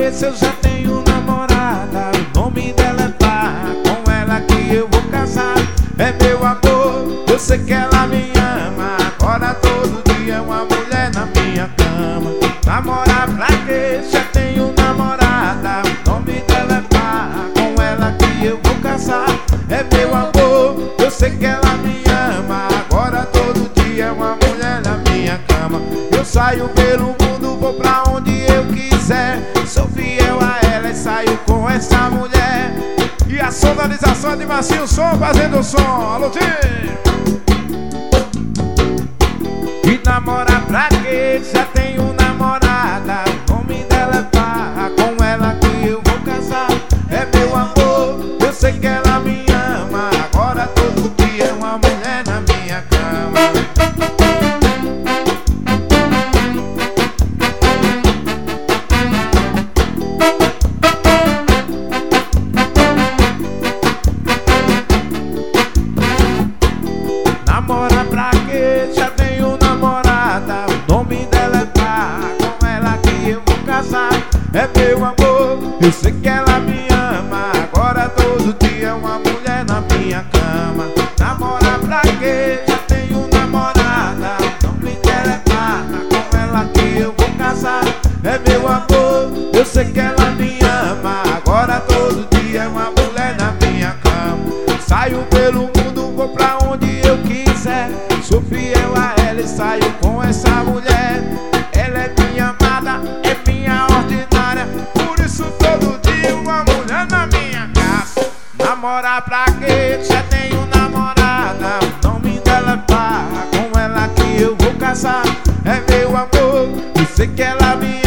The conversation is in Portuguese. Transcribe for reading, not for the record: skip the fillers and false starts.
quê se eu já tenho namorada? O nome dela é Barra, com ela que eu vou casar. É meu amor, eu sei que ela me ama. Agora todo dia é uma mulher na minha cama. Namorar pra quê? Já tenho namorada. O nome dela é Barra, com ela que eu vou casar. É meu amor, eu sei que ela me ama. Agora todo dia é uma mulher na minha cama. Eu saio pelo mundo, vou pra onde eu quiser. Sou fiel a ela e saio com essa mulher. E a sonorização de Marcinho Som fazendo som. Alô, Tim! E namorar pra quê? Já tenho namorada. O nome dela é Barra, com ela que eu vou casar. É meu amor, eu sei que ela me ama. Agora todo dia é uma mulher na minha cama. Namorar pra quê? Já tenho namorada. O nome dela é Barra, com ela que eu vou casar. É meu amor, eu sei que ela me ama. Agora todo dia é uma mulher na minha cama. Namorar pra quê? Já tenho namorada. O nome dela é Barra, com ela que eu vou casar. É meu amor, eu sei que ela me ama. Agora todo dia é uma mulher na minha cama. Saio pelo mundo, vou pra onde eu quiser. Sou fiel a ela e saio com essa mulher. Ela é minha amada, é minha ordinária. Por isso todo dia uma mulher na minha casa. Namorar pra quê? Já tenho namorada. O nome dela é Barra, com ela que eu vou casar. É meu amor, eu sei que ela me ama.